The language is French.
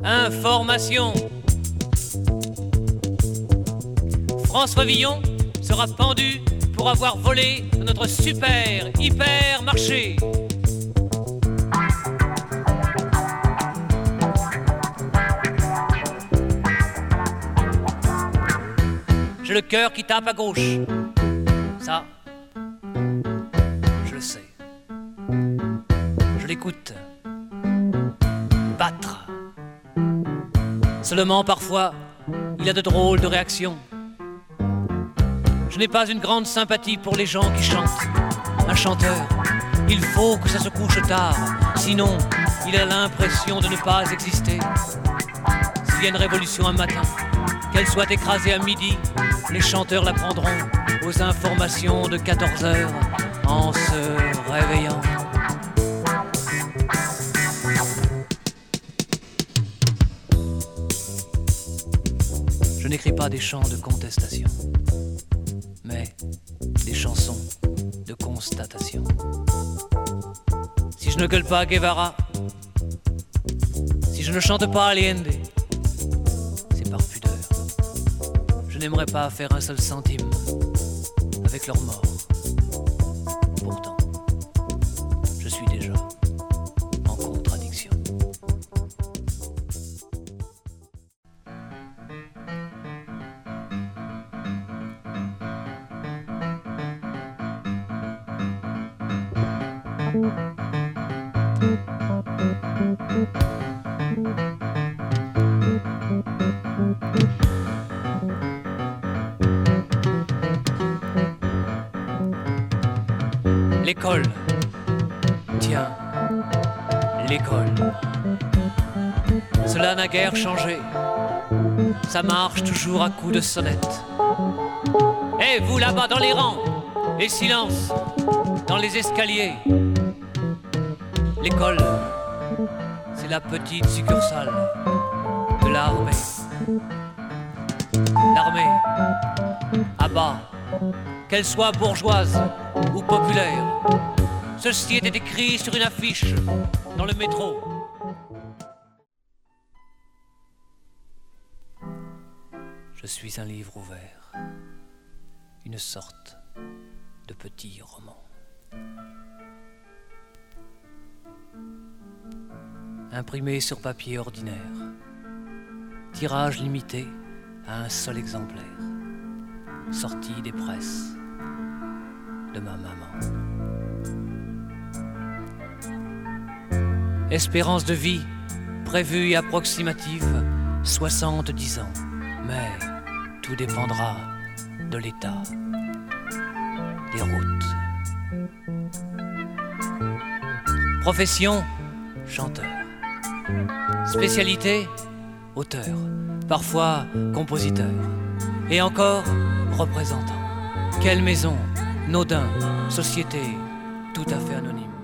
Information. François Villon sera pendu pour avoir volé dans notre super, hyper marché. J'ai le cœur qui tape à gauche. Ça, je le sais. Je l'écoute battre. Seulement parfois, il a de drôles de réactions. Je n'ai pas une grande sympathie pour les gens qui chantent. Un chanteur, il faut que ça se couche tard, sinon il a l'impression de ne pas exister. S'il y a une révolution un matin, qu'elle soit écrasée à midi, les chanteurs la prendront aux informations de 14h en se réveillant. Je n'écris pas des chants de contestation, mais des chansons de constatation. Si je ne gueule pas Guevara, si je ne chante pas Allende, c'est par pudeur. Je n'aimerais pas faire un seul centime avec leur mort. Pourtant, je suis déjà en contradiction. L'école, tiens, l'école. Cela n'a guère changé. Ça marche toujours à coups de sonnette. Eh, vous là-bas dans les rangs, et silence dans les escaliers. L'école, c'est la petite succursale de l'armée. L'armée, à bas, qu'elle soit bourgeoise ou populaire. Ceci était écrit sur une affiche dans le métro. Je suis un livre ouvert, une sorte de petit roman. Imprimé sur papier ordinaire, tirage limité à un seul exemplaire, sorti des presses de ma maman. Espérance de vie prévue et approximative, 70 ans. Mais tout dépendra de l'état des routes. Profession, chanteur. Spécialité, auteur. Parfois compositeur. Et encore, représentant. Quelle maison, Naudin, société, tout à fait anonyme.